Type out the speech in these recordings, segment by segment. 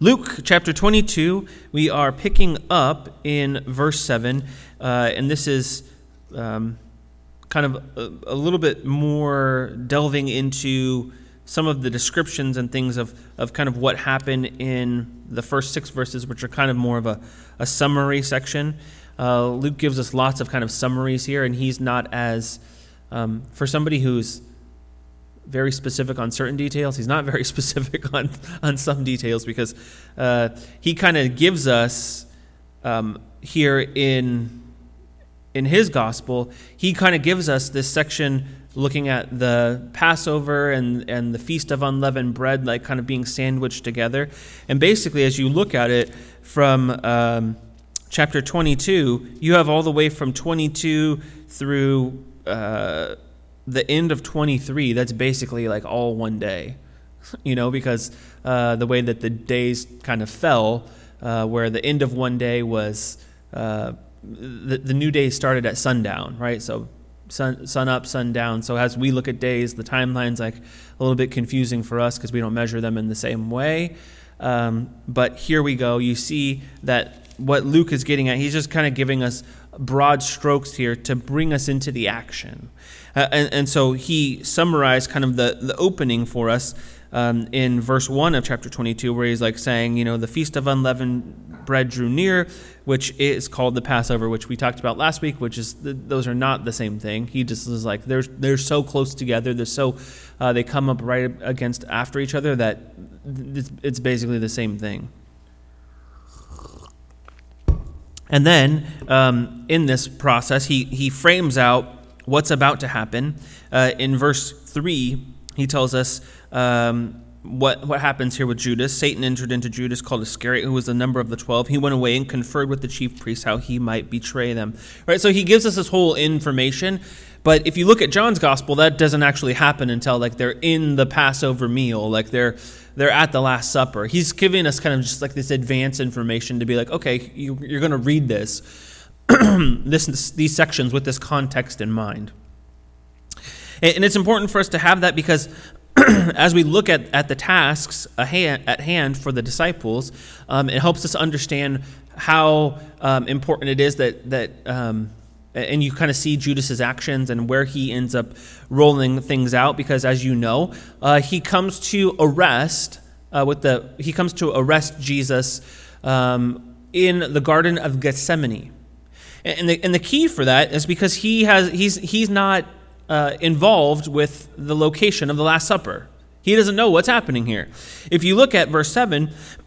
Luke chapter 22, we are picking up in verse 7, and this is kind of a little bit more delving into some of the descriptions and things of kind of what happened in the first 6 verses, which are kind of more of a summary section. Luke gives us lots of kind of summaries here, and he's not as, for somebody who's very specific on certain details, he's not very specific on some details, because he kind of gives us here in his gospel, he kind of gives us this section looking at the Passover and the Feast of Unleavened Bread, like kind of being sandwiched together. And basically, as you look at it from chapter 22, you have all the way from 22 through the end of 23. That's basically like all one day, because the way that the days kind of fell, where the end of one day was the new day started at sundown, right? So sun up, sun down. So as we look at days, the timeline's like a little bit confusing for us because we don't measure them in the same way. But here we go. You see that what Luke is getting at, he's just kind of giving us broad strokes here to bring us into the action. And so he summarized kind of the opening for us in verse 1 of chapter 22, where he's like saying, the Feast of Unleavened Bread drew near, which is called the Passover, which we talked about last week, which is those are not the same thing. He just is like, they're so close together, they come up right against after each other that it's basically the same thing. And then in this process, he frames out what's about to happen. In verse 3, he tells us what happens here with Judas. Satan entered into Judas, called Iscariot, who was the number of the 12. He went away and conferred with the chief priests how he might betray them. Right, so he gives us this whole information. But if you look at John's gospel, that doesn't actually happen until like they're in the Passover meal, like they're at the Last Supper. He's giving us kind of just like this advanced information to be like, okay, you're going to read this, these sections with this context in mind. And it's important for us to have that because as we look at the tasks at hand for the disciples, it helps us understand how important it is that and you kind of see Judas's actions and where he ends up rolling things out, because as you know, he comes to arrest Jesus in the Garden of Gethsemane, and the key for that is because he's not involved with the location of the Last Supper. He doesn't know what's happening here. If you look at verse 7,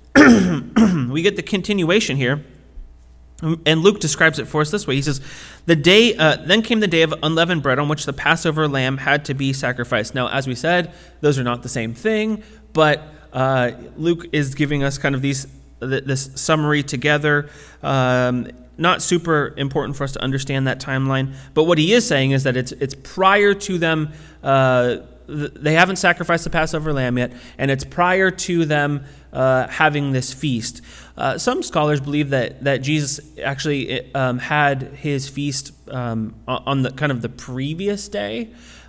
we get the continuation here. And Luke describes it for us this way. He says, then came the day of unleavened bread on which the Passover lamb had to be sacrificed. Now, as we said, those are not the same thing, but Luke is giving us kind of this summary together. Not super important for us to understand that timeline, but what he is saying is that it's prior to them. They haven't sacrificed the Passover lamb yet, and it's prior to them having this feast. Some scholars believe that Jesus actually had his feast on the kind of the previous day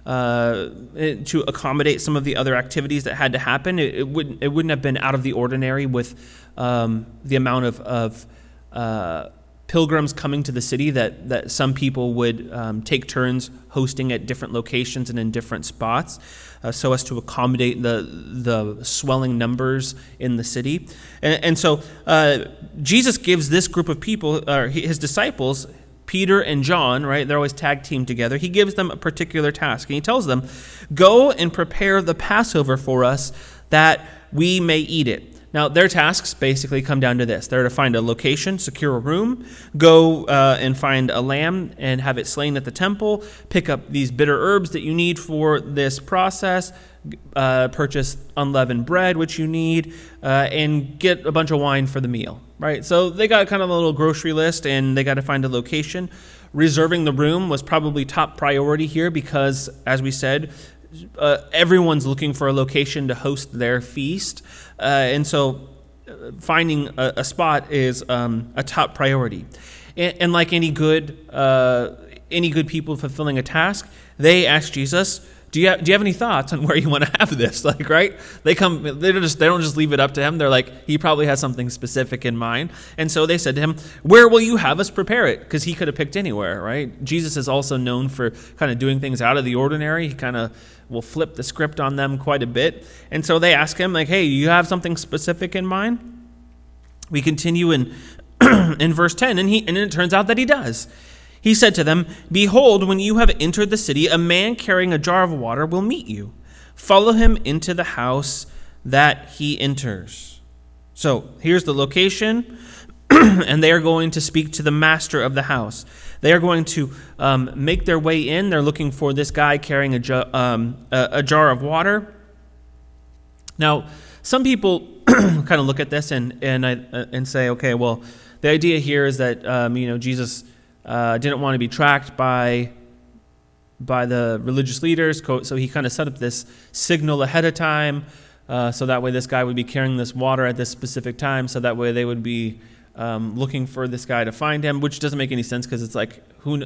to accommodate some of the other activities that had to happen. It wouldn't have been out of the ordinary with the amount of pilgrims coming to the city that some people would take turns hosting at different locations and in different spots so as to accommodate the swelling numbers in the city. And so Jesus gives this group of people, his disciples, Peter and John, right? They're always tag teamed together. He gives them a particular task, and he tells them, go and prepare the Passover for us that we may eat it. Now, their tasks basically come down to this. They're to find a location, secure a room, go and find a lamb and have it slain at the temple, pick up these bitter herbs that you need for this process, purchase unleavened bread, which you need, and get a bunch of wine for the meal, right? So they got kind of a little grocery list, and they got to find a location. Reserving the room was probably top priority here because, as we said, everyone's looking for a location to host their feast. And so finding a spot is a top priority. And like any good people fulfilling a task, they asked Jesus, do you have any thoughts on where you want to have this? Like, right? They don't just leave it up to him. They're like, he probably has something specific in mind. And so they said to him, where will you have us prepare it? Because he could have picked anywhere, right? Jesus is also known for kind of doing things out of the ordinary. He kind of will flip the script on them quite a bit. And so they ask him, like, hey, you have something specific in mind? We continue in in verse 10, and it turns out that he does. He said to them, behold, when you have entered the city, a man carrying a jar of water will meet you. Follow him into the house that he enters. So here's the location, and they are going to speak to the master of the house. They are going to make their way in. They're looking for this guy carrying a jar of water. Now, some people kind of look at this and say, okay, well, the idea here is that Jesus didn't want to be tracked by the religious leaders, so he kind of set up this signal ahead of time, so that way this guy would be carrying this water at this specific time, so that way they would be looking for this guy to find him, which doesn't make any sense because it's like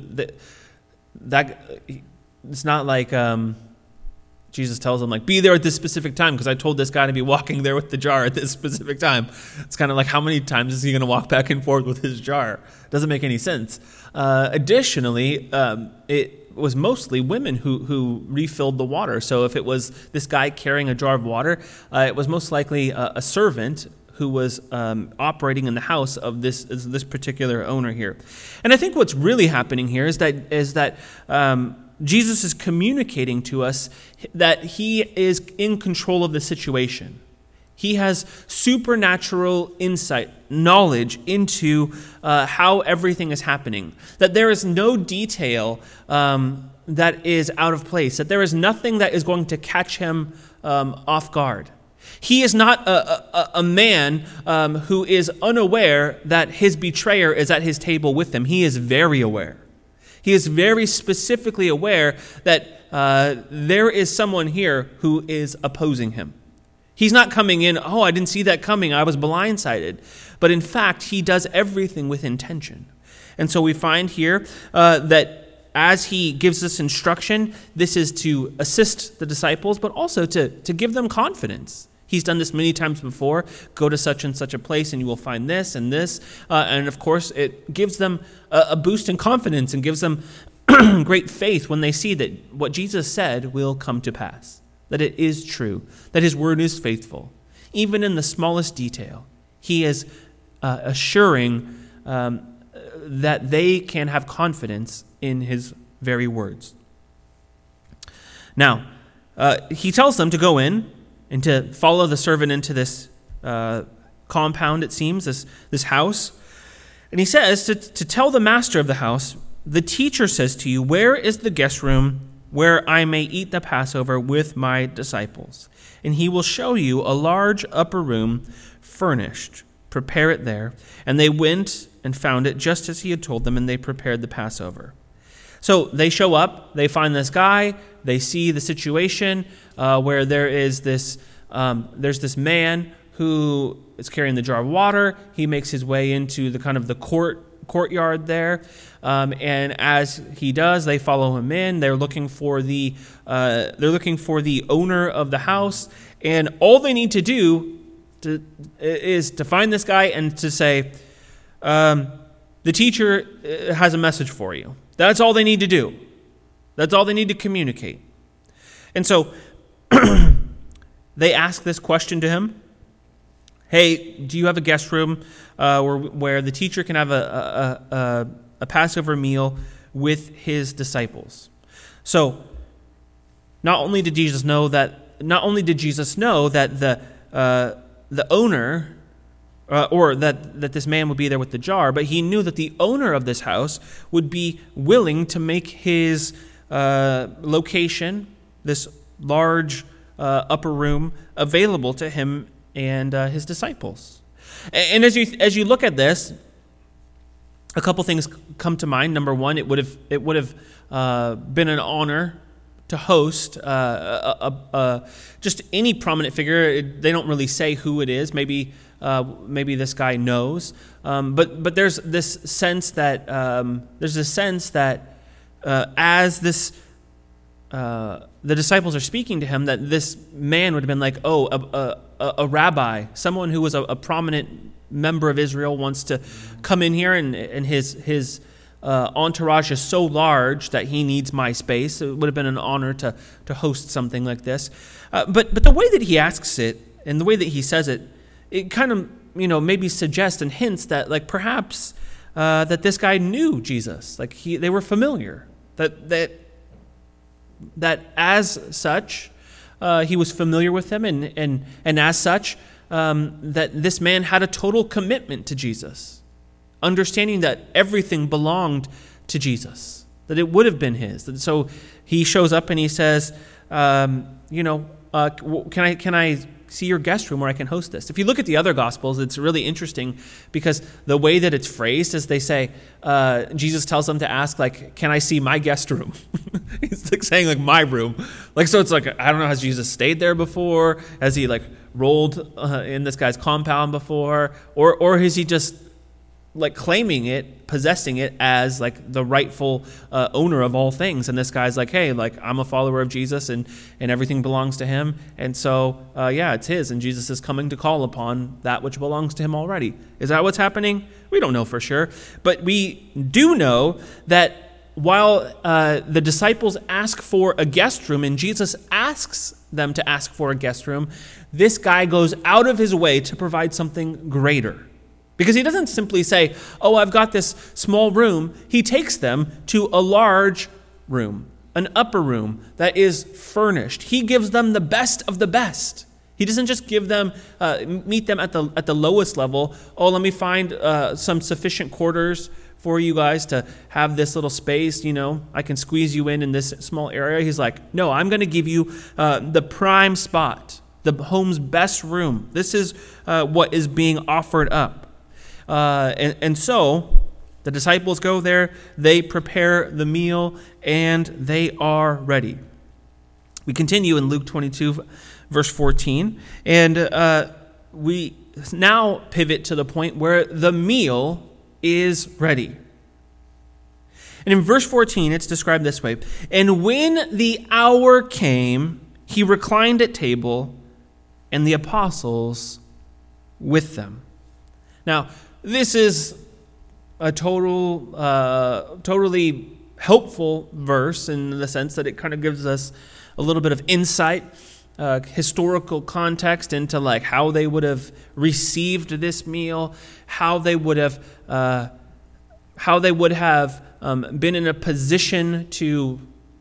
it's not like Jesus tells them, like, be there at this specific time because I told this guy to be walking there with the jar at this specific time. It's kind of like, how many times is he going to walk back and forth with his jar? Doesn't make any sense. Additionally, it was mostly women who refilled the water. So if it was this guy carrying a jar of water, it was most likely a servant who was operating in the house of this particular owner here. And I think what's really happening here is that Jesus is communicating to us that he is in control of the situation. He has supernatural insight, knowledge into how everything is happening. That there is no detail that is out of place. That there is nothing that is going to catch him off guard. He is not a man who is unaware that his betrayer is at his table with him. He is very aware. He is very specifically aware that there is someone here who is opposing him. He's not coming in, oh, I didn't see that coming, I was blindsided. But in fact, he does everything with intention. And so we find here that as he gives this instruction, this is to assist the disciples, but also to give them confidence. He's done this many times before. Go to such and such a place and you will find this and this. And of course, it gives them a boost in confidence and gives them great faith when they see that what Jesus said will come to pass, that it is true, that his word is faithful. Even in the smallest detail, he is assuring that they can have confidence in his very words. Now, he tells them to go in and to follow the servant into this compound, it seems, this house. And he says to tell the master of the house, the teacher says to you, where is the guest room where I may eat the Passover with my disciples? And he will show you a large upper room furnished. Prepare it there. And they went and found it just as he had told them, and they prepared the Passover. So they show up, they find this guy, they see the situation where there's this man who is carrying the jar of water. He makes his way into the kind of the courtyard there, and as he does, they follow him in. They're looking for the owner of the house, and all they need to do is to find this guy and to say, the teacher has a message for you. That's all they need to do. That's all they need to communicate. And so they ask this question to him. Hey, do you have a guest room where the teacher can have a Passover meal with his disciples? So not only did Jesus know that the owner or that this man would be there with the jar, but he knew that the owner of this house would be willing to make his location, this large upper room, available to him and his disciples. And as you look at this, a couple things come to mind. Number one, it would have been an honor to host just any prominent figure. They don't really say who it is. Maybe this guy knows, but there's this sense that as this the disciples are speaking to him, that this man would have been like, a rabbi, someone who was a prominent member of Israel, wants to come in here, and his entourage is so large that he needs my space. It would have been an honor to host something like this. But the way that he asks it and the way that he says it, it kind of maybe suggests and hints that like perhaps that this guy knew Jesus, like they were familiar, that as such he was familiar with him, and as such that this man had a total commitment to Jesus, understanding that everything belonged to Jesus, that it would have been his. And so he shows up and he says, can I see your guest room where I can host this? If you look at the other Gospels, it's really interesting because the way that it's phrased is they say, Jesus tells them to ask, like, can I see my guest room? He's like saying, like, my room. Like, so it's like, I don't know, has Jesus stayed there before? Has he, like, rolled in this guy's compound before? Or is he just, like, claiming it, possessing it as, like, the rightful owner of all things? And this guy's like, hey, like, I'm a follower of Jesus, and everything belongs to him. And so, it's his. And Jesus is coming to call upon that which belongs to him already. Is that what's happening? We don't know for sure. But we do know that while the disciples ask for a guest room, and Jesus asks them to ask for a guest room, this guy goes out of his way to provide something greater. Because he doesn't simply say, oh, I've got this small room. He takes them to a large room, an upper room that is furnished. He gives them the best of the best. He doesn't just give them, meet them at the lowest level. Oh, let me find some sufficient quarters for you guys to have this little space. I can squeeze you in this small area. He's like, no, I'm going to give you the prime spot, the home's best room. This is what is being offered up. And so the disciples go there, they prepare the meal, and they are ready. We continue in Luke 22, verse 14, and we now pivot to the point where the meal is ready. And in verse 14, it's described this way: and when the hour came, he reclined at table, and the apostles with them. Now, this is a totally helpful verse in the sense that it kind of gives us a little bit of insight, historical context into like how they would have received this meal, how they would have been in a position to,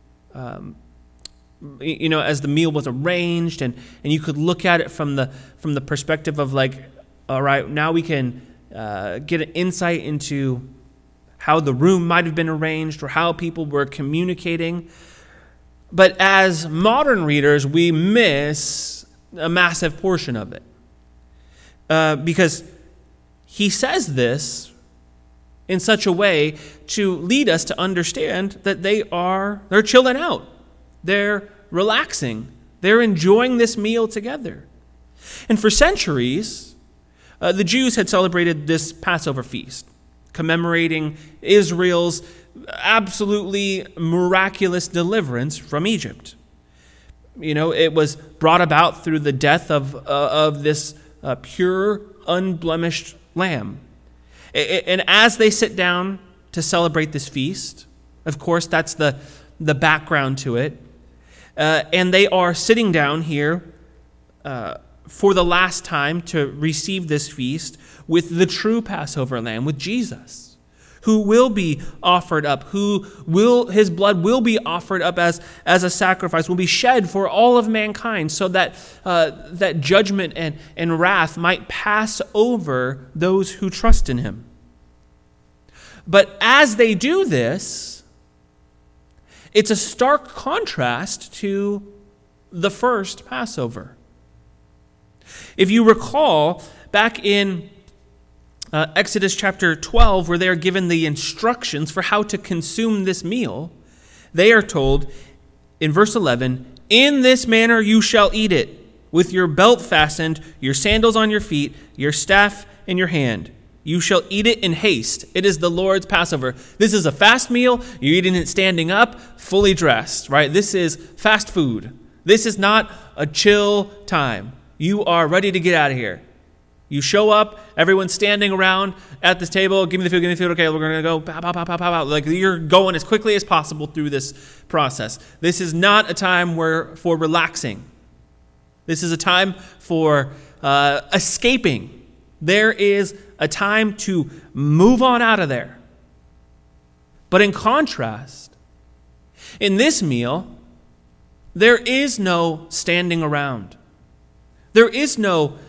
as the meal was arranged, and you could look at it from the perspective of like, all right, now we can get an insight into how the room might have been arranged or how people were communicating. But as modern readers, we miss a massive portion of it. Because he says this in such a way to lead us to understand that they're chilling out. They're relaxing. They're enjoying this meal together. And for centuries, the Jews had celebrated this Passover feast, commemorating Israel's absolutely miraculous deliverance from Egypt. It was brought about through the death of this pure, unblemished lamb. And as they sit down to celebrate this feast, of course, that's the background to it, and they are sitting down here for the last time to receive this feast with the true Passover lamb, with Jesus, who will be offered up, his blood will be offered up as a sacrifice, will be shed for all of mankind, so that that judgment and wrath might pass over those who trust in him. But as they do this, it's a stark contrast to the first Passover. If you recall, back in Exodus chapter 12, where they are given the instructions for how to consume this meal, they are told in verse 11, "In this manner you shall eat it, with your belt fastened, your sandals on your feet, your staff in your hand. You shall eat it in haste. It is the Lord's Passover. This is a fast meal. You're eating it standing up, fully dressed, right? This is fast food. This is not a chill time. You are ready to get out of here. You show up, everyone's standing around at this table. Give me the food. Okay, we're going to go. Pow, pow, pow, pow, pow, pow. Like you're going as quickly as possible through this process. This is not a time for relaxing. This is a time for escaping. There is a time to move on out of there. But in contrast, in this meal, there is no standing around. There is no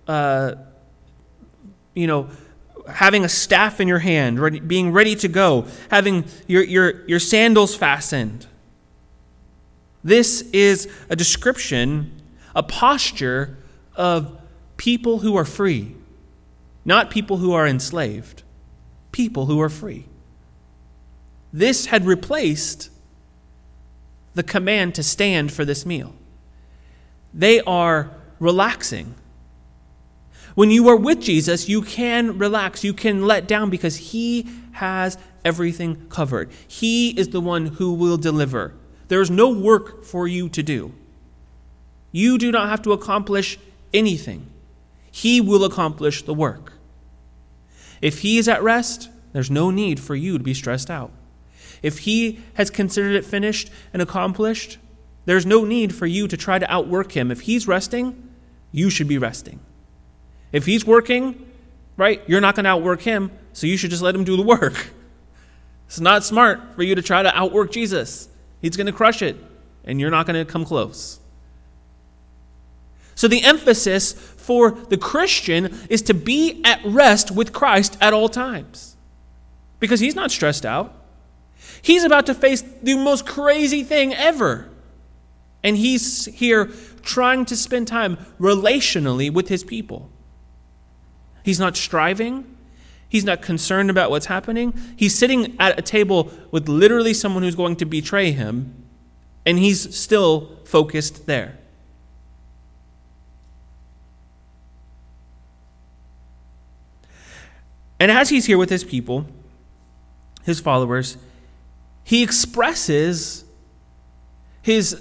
having a staff in your hand, being ready to go, having your sandals fastened. This is a description, a posture of people who are free, not people who are enslaved, people who are free. This had replaced the command to stand for this meal. They are relaxing. When you are with Jesus, you can relax, you can let down because he has everything covered. He is the one who will deliver. There is no work for you to do. You do not have to accomplish anything. He will accomplish the work. If he is at rest, there's no need for you to be stressed out. If he has considered it finished and accomplished, there's no need for you to try to outwork him. If he's resting, you should be resting. If he's working, right, you're not going to outwork him, so you should just let him do the work. It's not smart for you to try to outwork Jesus. He's going to crush it, and you're not going to come close. So the emphasis for the Christian is to be at rest with Christ at all times. Because he's not stressed out. He's about to face the most crazy thing ever. And he's here trying to spend time relationally with his people. He's not striving. He's not concerned about what's happening. He's sitting at a table with literally someone who's going to betray him, and he's still focused there. And as he's here with his people, his followers, he expresses his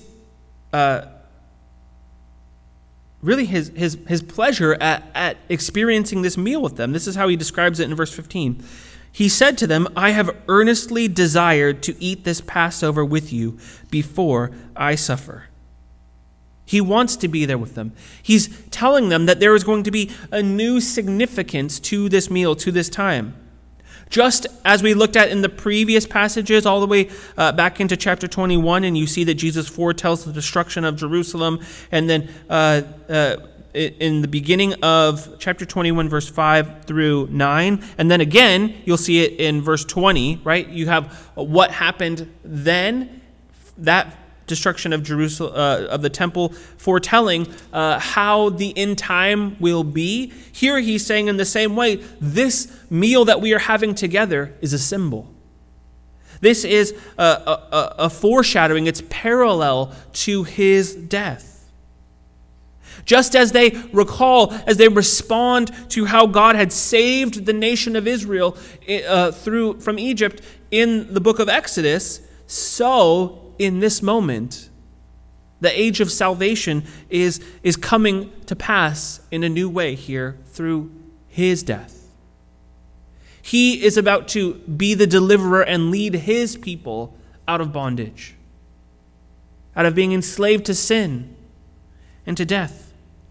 pleasure at experiencing this meal with them. This is how he describes it in verse 15. He said to them, I have earnestly desired to eat this Passover with you before I suffer. He wants to be there with them. He's telling them that there is going to be a new significance to this meal, to this time. Just as we looked at in the previous passages all the way back into chapter 21, and you see that Jesus foretells the destruction of Jerusalem, and then in the beginning of chapter 21, verse 5 through 9, and then again, you'll see it in verse 20, right? You have what happened then, that destruction of Jerusalem, of the temple, foretelling how the end time will be. Here he's saying in the same way, this meal that we are having together is a symbol. This is a foreshadowing. It's parallel to his death. Just as they recall, as they respond to how God had saved the nation of Israel from Egypt in the book of Exodus, so in this moment, the age of salvation is coming to pass in a new way here through his death. He is about to be the deliverer and lead his people out of bondage, out of being enslaved to sin and to death.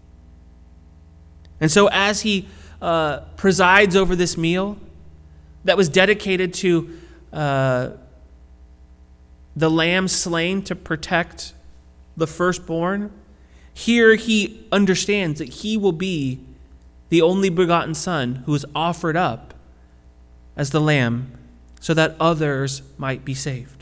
And so as he presides over this meal that was dedicated to the lamb slain to protect the firstborn, here he understands that he will be the only begotten Son who is offered up as the lamb so that others might be saved.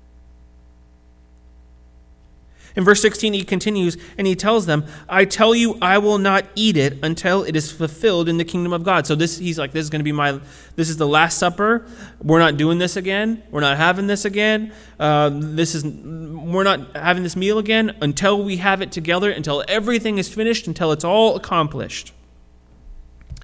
In verse 16, he continues and he tells them, I tell you, I will not eat it until it is fulfilled in the kingdom of God. So he's like, this is the Last Supper. We're not doing this again. We're not having this again. We're not having this meal again until we have it together, until everything is finished, until it's all accomplished.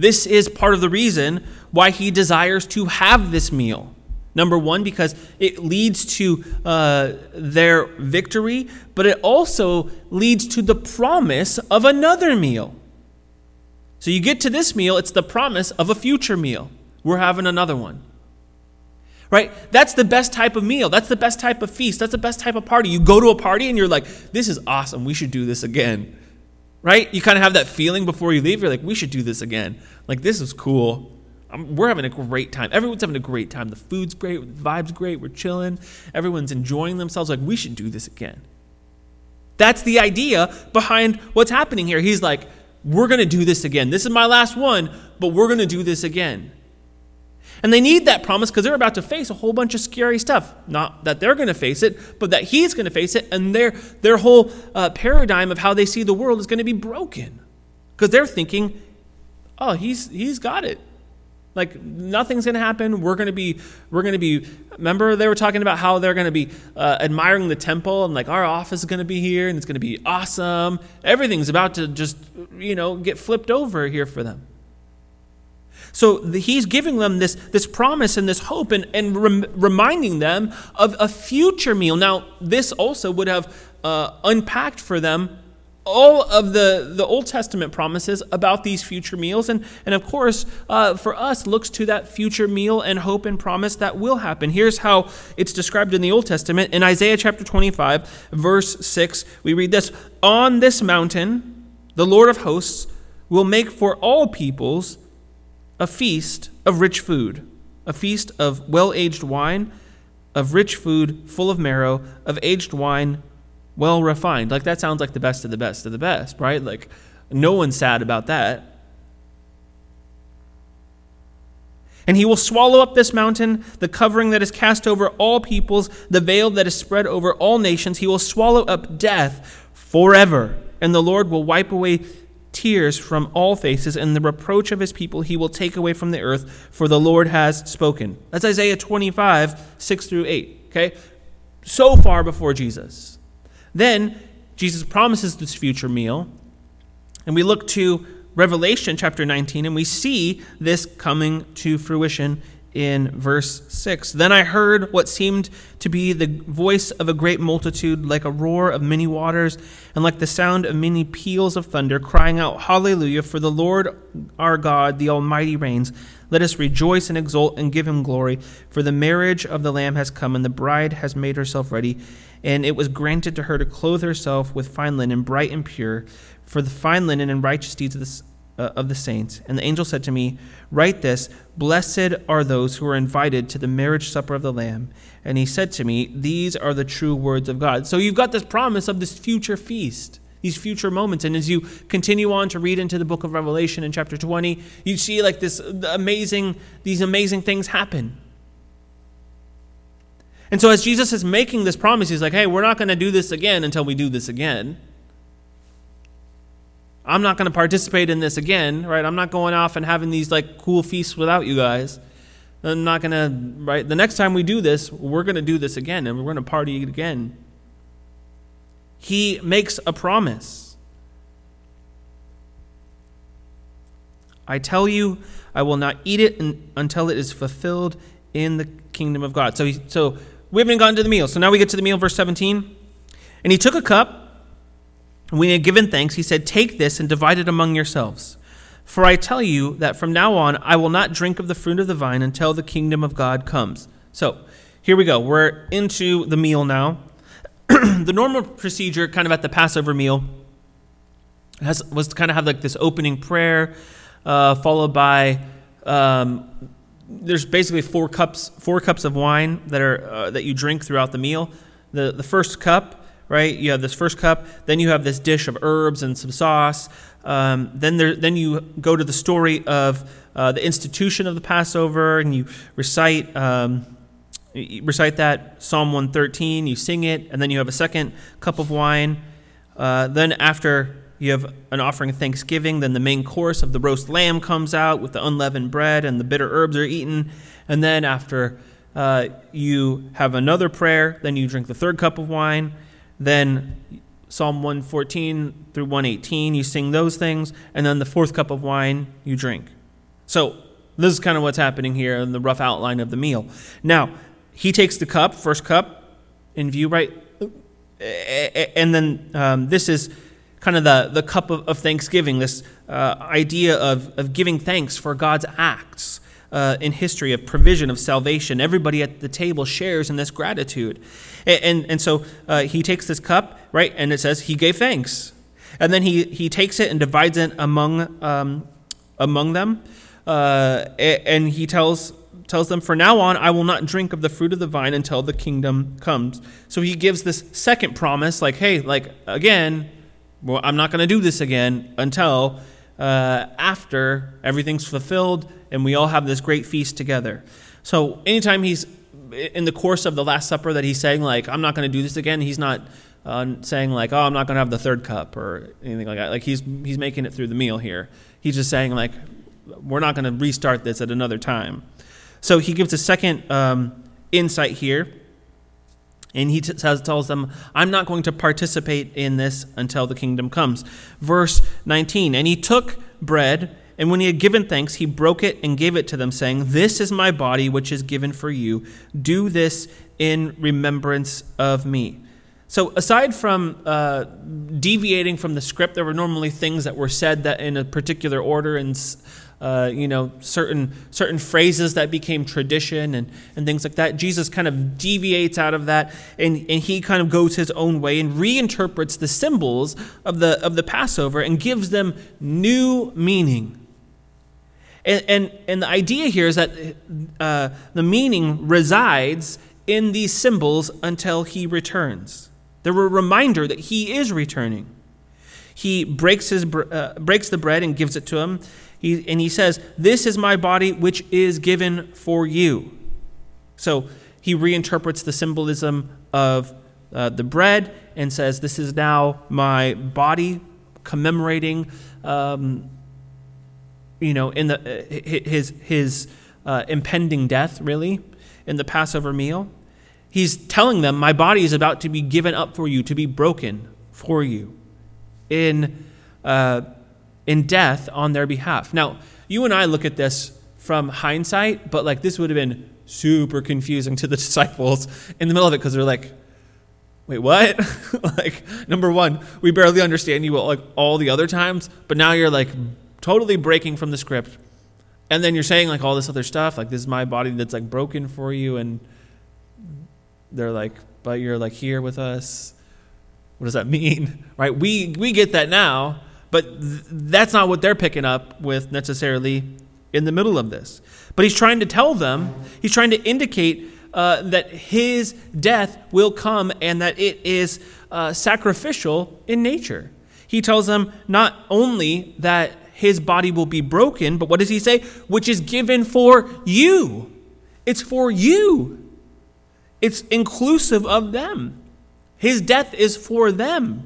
This is part of the reason why he desires to have this meal. Number one, because it leads to their victory, but it also leads to the promise of another meal. So you get to this meal, it's the promise of a future meal. We're having another one. Right? That's the best type of meal. That's the best type of feast. That's the best type of party. You go to a party and you're like, this is awesome. We should do this again. Right? You kind of have that feeling before you leave. You're like, we should do this again. Like, this is cool. We're having a great time. Everyone's having a great time. The food's great. The vibe's great. We're chilling. Everyone's enjoying themselves. Like, we should do this again. That's the idea behind what's happening here. He's like, we're going to do this again. This is my last one, but we're going to do this again. And they need that promise because they're about to face a whole bunch of scary stuff. Not that they're going to face it, but that he's going to face it. And their whole paradigm of how they see the world is going to be broken. Because they're thinking, oh, he's got it. Like, nothing's going to happen. We're going to be, remember they were talking about how they're going to be admiring the temple and like our office is going to be here and it's going to be awesome. Everything's about to just, get flipped over here for them. So he's giving them this promise and this hope and reminding them of a future meal. Now, this also would have unpacked for them all of the Old Testament promises about these future meals. And of course, for us, looks to that future meal and hope and promise that will happen. Here's how it's described in the Old Testament. In Isaiah chapter 25, verse 6, we read this: "On this mountain, the Lord of hosts will make for all peoples a feast of rich food, a feast of well-aged wine, of rich food full of marrow, of aged wine well refined." Like, that sounds like the best of the best of the best, right? Like, no one's sad about that. "And he will swallow up this mountain, the covering that is cast over all peoples, the veil that is spread over all nations. He will swallow up death forever. And the Lord will wipe away tears from all faces, and the reproach of his people he will take away from the earth, for the Lord has spoken." That's Isaiah 25, 6 through 8. Okay? So far before Jesus. Then Jesus promises this future meal, and we look to Revelation chapter 19, and we see this coming to fruition in verse 6. "Then I heard what seemed to be the voice of a great multitude, like a roar of many waters, and like the sound of many peals of thunder, crying out, 'Hallelujah, for the Lord our God, the Almighty reigns. Let us rejoice and exult and give him glory, for the marriage of the Lamb has come, and the bride has made herself ready. And it was granted to her to clothe herself with fine linen, bright and pure, for the fine linen and righteous deeds of the saints.' And the angel said to me, 'Write this, blessed are those who are invited to the marriage supper of the Lamb.' And he said to me, 'These are the true words of God.'" So you've got this promise of this future feast, these future moments. And as you continue on to read into the book of Revelation in chapter 20, you see like these amazing things happen. And so as Jesus is making this promise, he's like, hey, we're not going to do this again until we do this again. I'm not going to participate in this again, right? I'm not going off and having these like cool feasts without you guys. I'm not going to, right? The next time we do this, we're going to do this again, and we're going to party again. He makes a promise. "I tell you, I will not eat it until it is fulfilled in the kingdom of God." So we haven't gotten to the meal. So now we get to the meal, verse 17. "And he took a cup, and when he had given thanks, he said, 'Take this and divide it among yourselves. For I tell you that from now on I will not drink of the fruit of the vine until the kingdom of God comes.'" So here we go. We're into the meal now. The normal procedure kind of at the Passover meal was to kind of have like this opening prayer, followed by there's basically four cups of wine that you drink throughout the meal. The first cup, right? You have this first cup. Then you have this dish of herbs and some sauce. Then you go to the story of the institution of the Passover, and you recite that Psalm 113. You sing it, and then you have a second cup of wine. Then after you have an offering of thanksgiving, then the main course of the roast lamb comes out with the unleavened bread, and the bitter herbs are eaten. And then after you have another prayer, then you drink the third cup of wine. Then Psalm 114 through 118, you sing those things. And then the fourth cup of wine you drink. So this is kind of what's happening here in the rough outline of the meal. Now, he takes the cup, first cup in view, right? And then this is kind of the cup of thanksgiving, this idea of giving thanks for God's acts in history of provision, of salvation. Everybody at the table shares in this gratitude. And so he takes this cup, right? And it says he gave thanks. And then he takes it and divides it among them. And he tells them, "For now on, I will not drink of the fruit of the vine until the kingdom comes." So he gives this second promise, like, hey, like, again, well, I'm not going to do this again until after everything's fulfilled and we all have this great feast together. So anytime he's in the course of the Last Supper that he's saying, like, I'm not going to do this again, he's not saying, like, oh, I'm not going to have the third cup or anything like that. Like, he's making it through the meal here. He's just saying, like, we're not going to restart this at another time. So he gives a second insight here. And he tells them, I'm not going to participate in this until the kingdom comes. Verse 19, and he took bread, and when he had given thanks, he broke it and gave it to them, saying, "This is my body, which is given for you. Do this in remembrance of me." So aside from deviating from the script, there were normally things that were said that in a particular order, and certain phrases that became tradition and things like that. Jesus kind of deviates out of that, and he kind of goes his own way and reinterprets the symbols of the Passover and gives them new meaning. And the idea here is that the meaning resides in these symbols until he returns. They're a reminder that he is returning. He breaks the bread and gives it to him. He says, "This is my body, which is given for you." So he reinterprets the symbolism of the bread and says, "This is now my body," commemorating, in his impending death, really, in the Passover meal. He's telling them, "My body is about to be given up for you, to be broken for you in death on their behalf." Now, you and I look at this from hindsight, but like this would have been super confusing to the disciples in the middle of it, because they're like, wait, what? Like, number one, we barely understand you like all the other times, but now you're like totally breaking from the script. And then you're saying like all this other stuff, like this is my body that's like broken for you. And they're like, but you're like here with us. What does that mean? Right? We get that now, but that's not what they're picking up with necessarily in the middle of this. But he's trying to tell them, he's trying to indicate that his death will come and that it is sacrificial in nature. He tells them not only that his body will be broken, but what does he say? Which is given for you. It's for you. It's inclusive of them. His death is for them.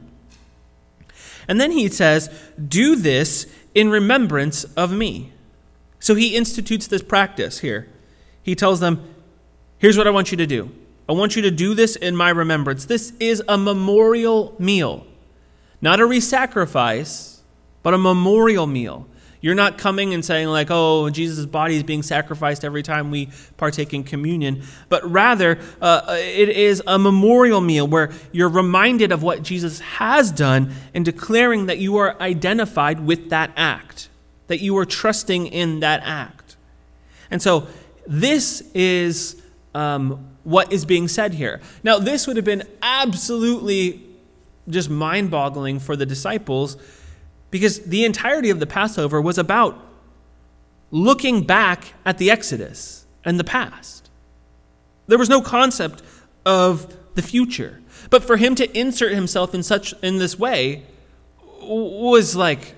And then he says, "Do this in remembrance of me." So he institutes this practice here. He tells them, here's what I want you to do. I want you to do this in my remembrance. This is a memorial meal. Not a re-sacrifice, but a memorial meal. You're not coming and saying like, oh, Jesus' body is being sacrificed every time we partake in communion, but rather it is a memorial meal where you're reminded of what Jesus has done and declaring that you are identified with that act, that you are trusting in that act. And so this is what is being said here. Now, this would have been absolutely just mind-boggling for the disciples, because the entirety of the Passover was about looking back at the Exodus and the past. There was no concept of the future. But for him to insert himself in this way was like,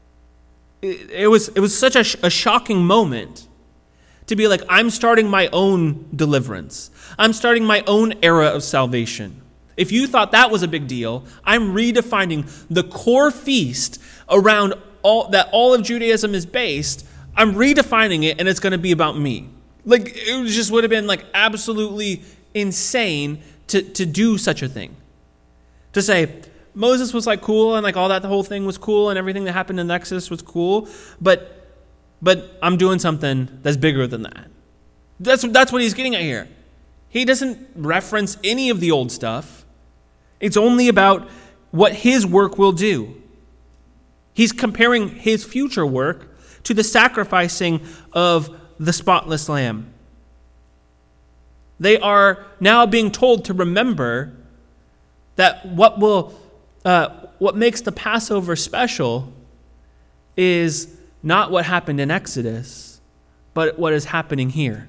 it was such a shocking moment to be like, I'm starting my own deliverance. I'm starting my own era of salvation. If you thought that was a big deal, I'm redefining the core feast around all of Judaism is based. I'm redefining it, and it's going to be about me. Like, it just would have been like absolutely insane to do such a thing. To say Moses was like cool and like all that, the whole thing was cool and everything that happened in Exodus was cool, but but I'm doing something that's bigger than that. That's what he's getting at here. He doesn't reference any of the old stuff. It's only about what his work will do. He's comparing his future work to the sacrificing of the spotless lamb. They are now being told to remember that what makes the Passover special is not what happened in Exodus, but what is happening here.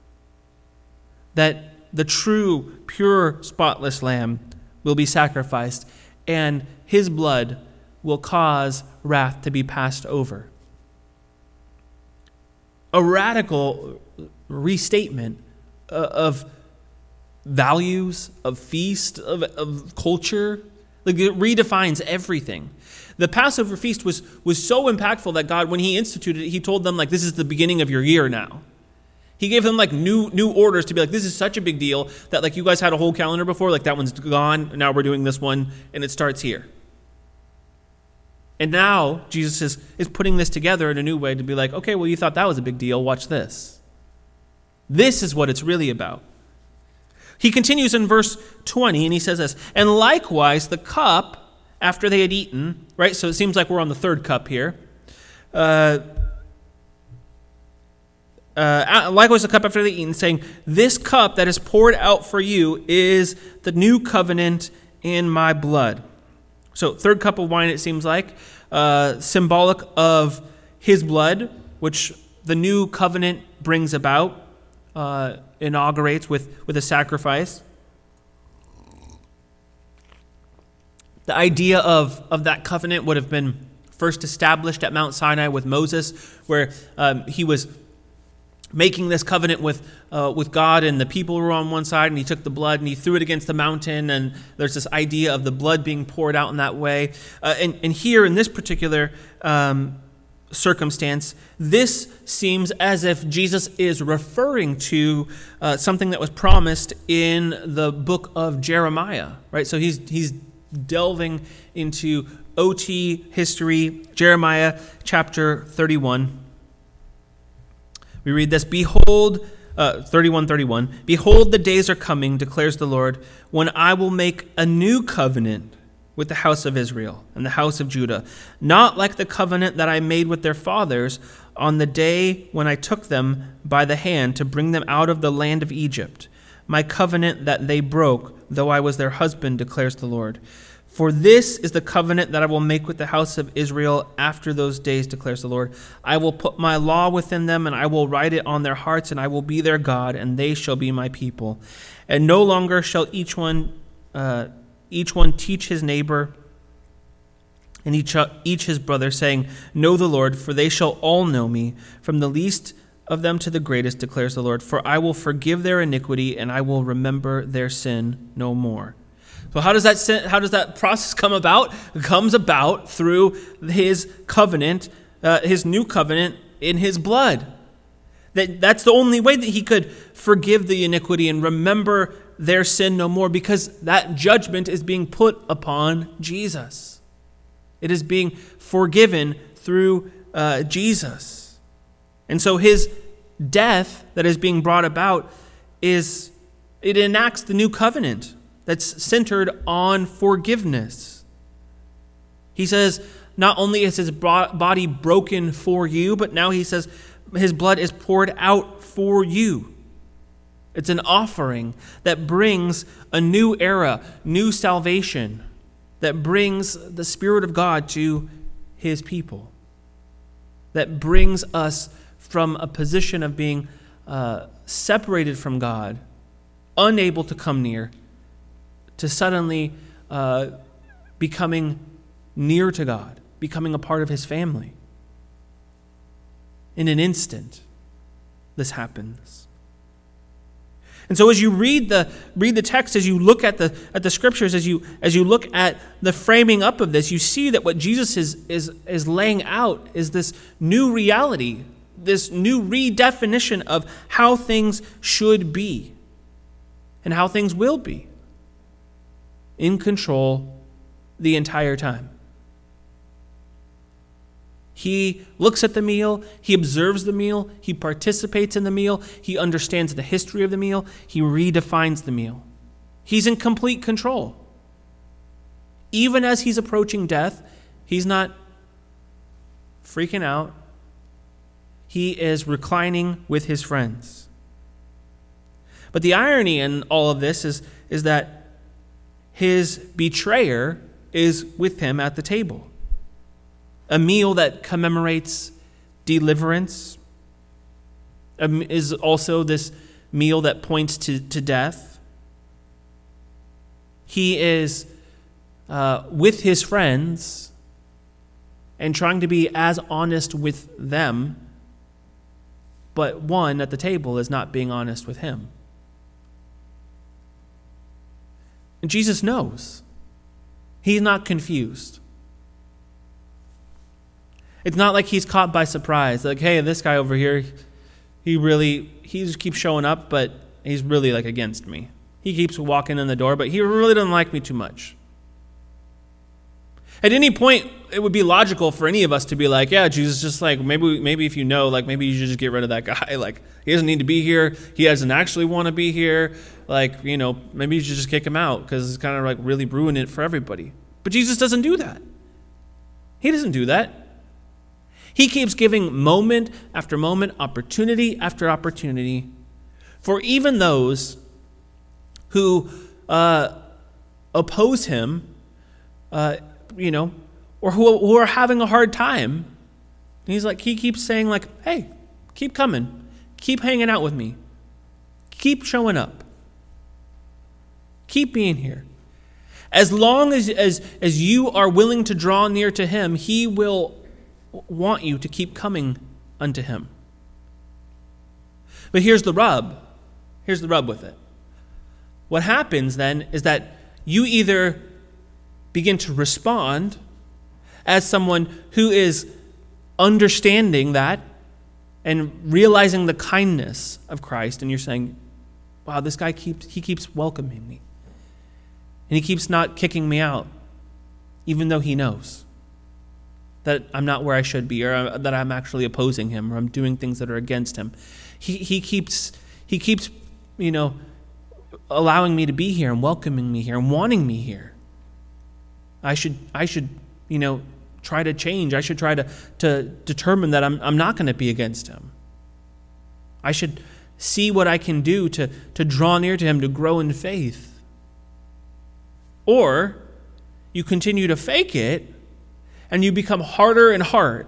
That the true, pure, spotless lamb will be sacrificed, and his blood will cause wrath to be passed over. A radical restatement of values, of feast, of culture. Like, it redefines everything. The Passover feast was so impactful that God, when he instituted it, he told them, like, this is the beginning of your year now. He gave them like new orders to be like, this is such a big deal that like you guys had a whole calendar before, like that one's gone, now we're doing this one, and it starts here. And now Jesus is putting this together in a new way to be like, okay, well, you thought that was a big deal, watch this. This is what it's really about. He continues in verse 20, and he says this, and likewise the cup after they had eaten, right? So it seems like we're on the third cup here. Likewise the cup after they had eaten, saying, this cup that is poured out for you is the new covenant in my blood. So third cup of wine, it seems like, symbolic of his blood, which the new covenant brings about, inaugurates with a sacrifice. The idea of that covenant would have been first established at Mount Sinai with Moses, where he was making this covenant with God, and the people were on one side, and he took the blood and he threw it against the mountain, and there's this idea of the blood being poured out in that way. And here in this particular circumstance, this seems as if Jesus is referring to something that was promised in the book of Jeremiah, right? So he's delving into OT history, Jeremiah chapter 31. We read this, behold, 31:31, behold, the days are coming, declares the Lord, when I will make a new covenant with the house of Israel and the house of Judah, not like the covenant that I made with their fathers on the day when I took them by the hand to bring them out of the land of Egypt, my covenant that they broke, though I was their husband, declares the Lord. For this is the covenant that I will make with the house of Israel after those days, declares the Lord. I will put my law within them, and I will write it on their hearts, and I will be their God, and they shall be my people. And no longer shall each one teach his neighbor and each his brother, saying, know the Lord, for they shall all know me, from the least of them to the greatest, declares the Lord. For I will forgive their iniquity, and I will remember their sin no more. So how does that process come about? It comes about through his covenant, his new covenant in his blood. That's the only way that he could forgive the iniquity and remember their sin no more, because that judgment is being put upon Jesus. It is being forgiven through Jesus. And so his death that is being brought about it enacts the new covenant that's centered on forgiveness. He says, not only is his body broken for you, but now he says his blood is poured out for you. It's an offering that brings a new era, new salvation, that brings the Spirit of God to his people, that brings us from a position of being separated from God, unable to come near, to suddenly becoming near to God, becoming a part of his family. In an instant, this happens. And so as you read the text, as you look at the scriptures, as you look at the framing up of this, you see that what Jesus is laying out is this new reality, this new redefinition of how things should be and how things will be, in control the entire time. He looks at the meal, he observes the meal, he participates in the meal, he understands the history of the meal, he redefines the meal. He's in complete control. Even as he's approaching death, he's not freaking out. He is reclining with his friends. But the irony in all of this is that his betrayer is with him at the table. A meal that commemorates deliverance is also this meal that points to death. He is with his friends and trying to be as honest with them, but one at the table is not being honest with him. And Jesus knows. He's not confused. It's not like he's caught by surprise. Like, hey, this guy over here, he just keeps showing up, but he's really like against me. He keeps walking in the door, but he really doesn't like me too much. At any point, it would be logical for any of us to be like, yeah, Jesus, just like, maybe if you know, like, maybe you should just get rid of that guy. Like, he doesn't need to be here. He doesn't actually want to be here. Like, maybe you should just kick him out because it's kind of like really ruining it for everybody. But Jesus doesn't do that. He doesn't do that. He keeps giving moment after moment, opportunity after opportunity for even those who oppose him, or who are having a hard time. And he keeps saying like, hey, keep coming. Keep hanging out with me. Keep showing up. Keep being here. As long as you are willing to draw near to him, he will want you to keep coming unto him. But here's the rub. Here's the rub with it. What happens then is that you either begin to respond as someone who is understanding that and realizing the kindness of Christ, and you're saying, wow, this guy keeps welcoming me. And he keeps not kicking me out, even though he knows that I'm not where I should be, or that I'm actually opposing him, or I'm doing things that are against him. He keeps allowing me to be here and welcoming me here and wanting me here. I should try to change. I should try to determine that I'm not going to be against him. I should see what I can do to draw near to him, to grow in faith. Or you continue to fake it and you become harder and hard.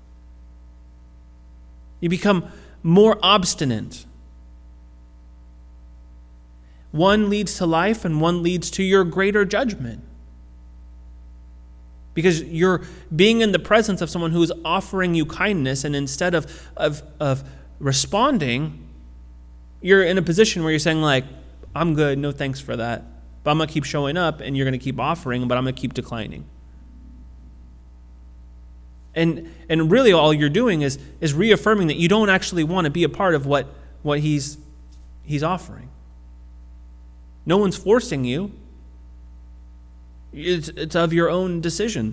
You become more obstinate. One leads to life and one leads to your greater judgment. Because you're being in the presence of someone who is offering you kindness, and instead of responding, you're in a position where you're saying like, I'm good, no thanks for that. But I'm going to keep showing up, and you're going to keep offering, but I'm going to keep declining. And really all you're doing is reaffirming that you don't actually want to be a part of what he's offering. No one's forcing you. It's of your own decision.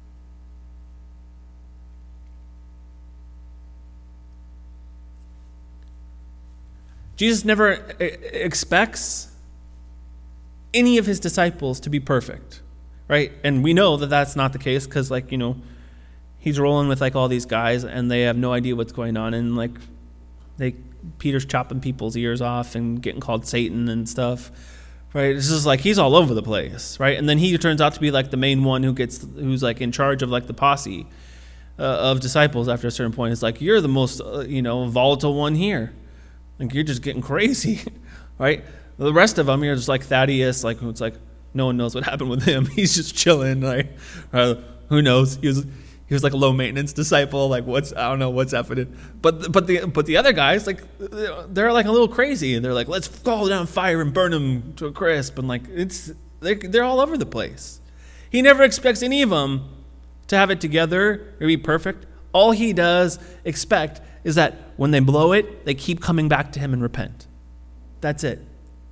Jesus never expects any of his disciples to be perfect, right? And we know that that's not the case because, he's rolling with all these guys and they have no idea what's going on, and Peter's chopping people's ears off and getting called Satan and stuff. Right, it's just he's all over the place, right? And then he turns out to be the main one who's in charge of the posse of disciples. After a certain point, it's you're the most volatile one here. You're just getting crazy, right? The rest of them, you're just Thaddeus, it's no one knows what happened with him. He's just chilling, who knows? He was a low maintenance disciple. I don't know what's happening. But the other guys, they're a little crazy, and they're let's call down fire and burn them to a crisp, and they're all over the place. He never expects any of them to have it together or be perfect. All he does expect is that when they blow it, they keep coming back to him and repent. That's it.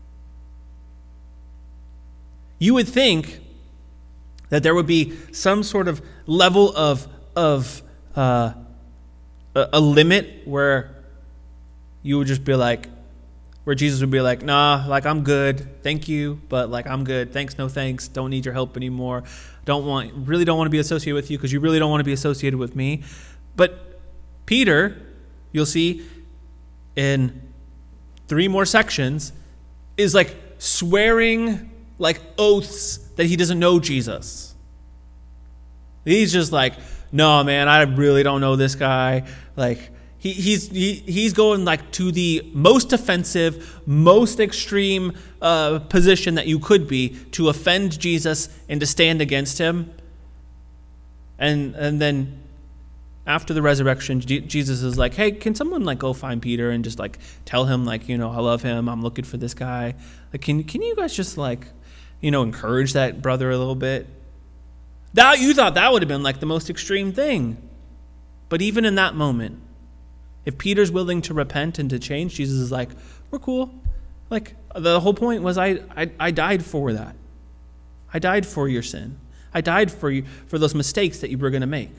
You would think that there would be some sort of level of a limit where you would just be like, where Jesus would be like, nah, like I'm good, thank you, but like I'm good, thanks, no thanks, don't need your help anymore, really don't want to be associated with you because you really don't want to be associated with me. But Peter, you'll see in 3 more sections, is like swearing like oaths that he doesn't know Jesus. He's just like, no, man, I really don't know this guy. Like he's going like to the most offensive, most extreme position that you could be to offend Jesus and to stand against him. And then after the resurrection, Jesus is like, hey, can someone like go find Peter and just like tell him like, I love him. I'm looking for this guy. Like, can you guys just like, encourage that brother a little bit? That you thought that would have been like the most extreme thing. But even in that moment, if Peter's willing to repent and to change, Jesus is like, we're cool. Like the whole point was I died for that. I died for your sin. I died for you, for those mistakes that you were going to make.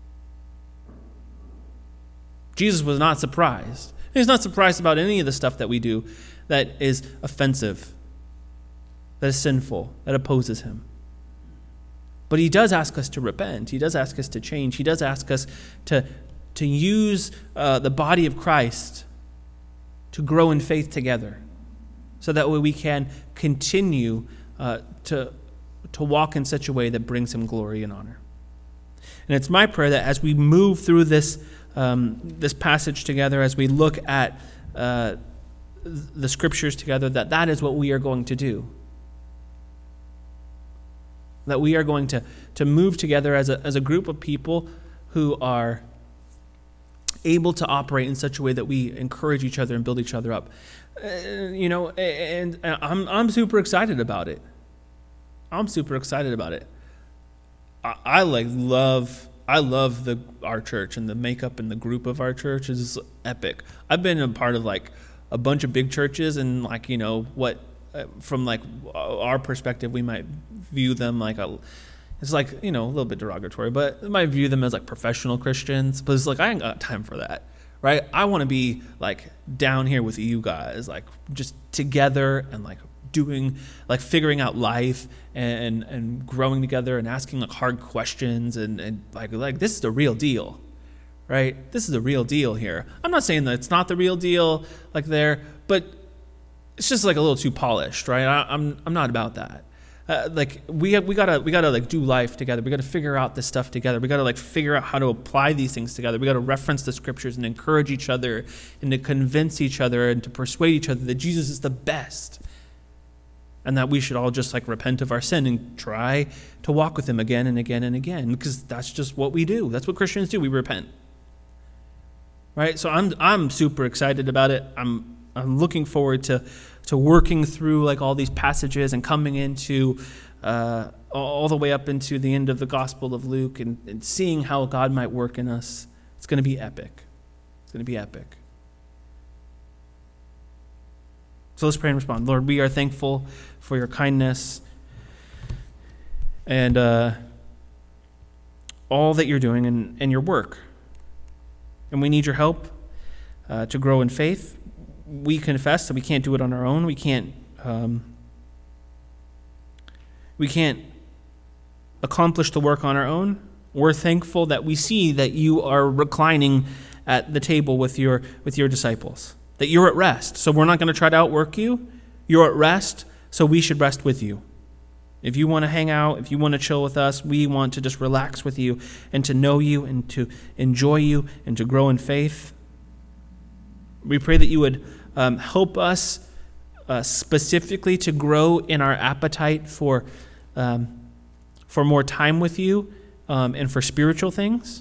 Jesus was not surprised. He's not surprised about any of the stuff that we do that is offensive, that is sinful, that opposes him. But he does ask us to repent. He does ask us to change. He does ask us to use the body of Christ to grow in faith together, so that way we can continue to walk in such a way that brings him glory and honor. And it's my prayer that as we move through this passage together, as we look at the scriptures together, that is what we are going to do. That we are going to move together as a group of people who are able to operate in such a way that we encourage each other and build each other up. And I'm super excited about it. I'm super excited about it. I love our church, and the makeup and the group of our church is epic. I've been a part of like a bunch of big churches, and like what from like our perspective we might view them like it's like a little bit derogatory, but we might view them as like professional Christians. But it's like I ain't got time for that, right? I want to be like down here with you guys, like just together and like doing, like figuring out life and growing together and asking like hard questions and like this is the real deal, right? This is the real deal here. I'm not saying that it's not the real deal like there, but it's just like a little too polished, right? I'm not about that. Like we gotta like do life together. We gotta figure out this stuff together. We gotta like figure out how to apply these things together. We gotta reference the scriptures and encourage each other and to convince each other and to persuade each other that Jesus is the best, and that we should all just like repent of our sin and try to walk with him again and again and again, because that's just what we do. That's what Christians do. We repent, right? So I'm super excited about it. I'm looking forward to working through like all these passages and coming into all the way up into the end of the Gospel of Luke and seeing how God might work in us. It's going to be epic. It's going to be epic. So let's pray and respond. Lord, we are thankful for your kindness and all that you're doing and your work. And we need your help to grow in faith. We confess that we can't do it on our own. We can't accomplish the work on our own. We're thankful that we see that you are reclining at the table with your disciples, that you're at rest. So we're not going to try to outwork you. You're at rest, so we should rest with you. If you want to hang out, if you want to chill with us, we want to just relax with you and to know you and to enjoy you and to grow in faith. We pray that you would help us specifically to grow in our appetite for more time with you and for spiritual things.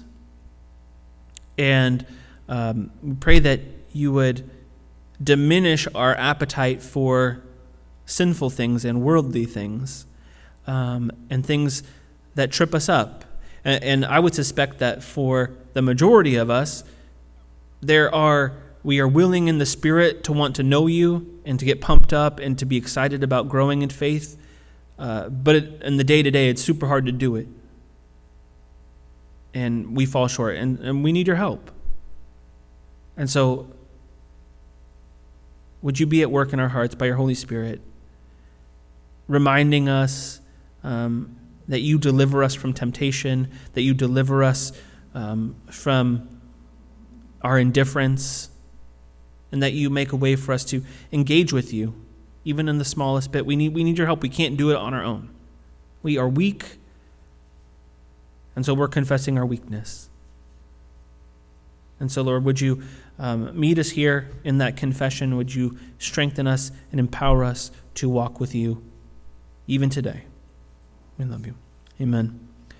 And we pray that you would diminish our appetite for sinful things and worldly things and things that trip us up. And I would suspect that for the majority of us, we are willing in the Spirit to want to know you and to get pumped up and to be excited about growing in faith. But in the day-to-day, it's super hard to do it. and we fall short, and we need your help. And so, would you be at work in our hearts by your Holy Spirit, reminding us that you deliver us from temptation, that you deliver us from our indifference, and that you make a way for us to engage with you, even in the smallest bit. We need your help. We can't do it on our own. We are weak, and so we're confessing our weakness. And so, Lord, would you meet us here in that confession? Would you strengthen us and empower us to walk with you even today? We love you. Amen.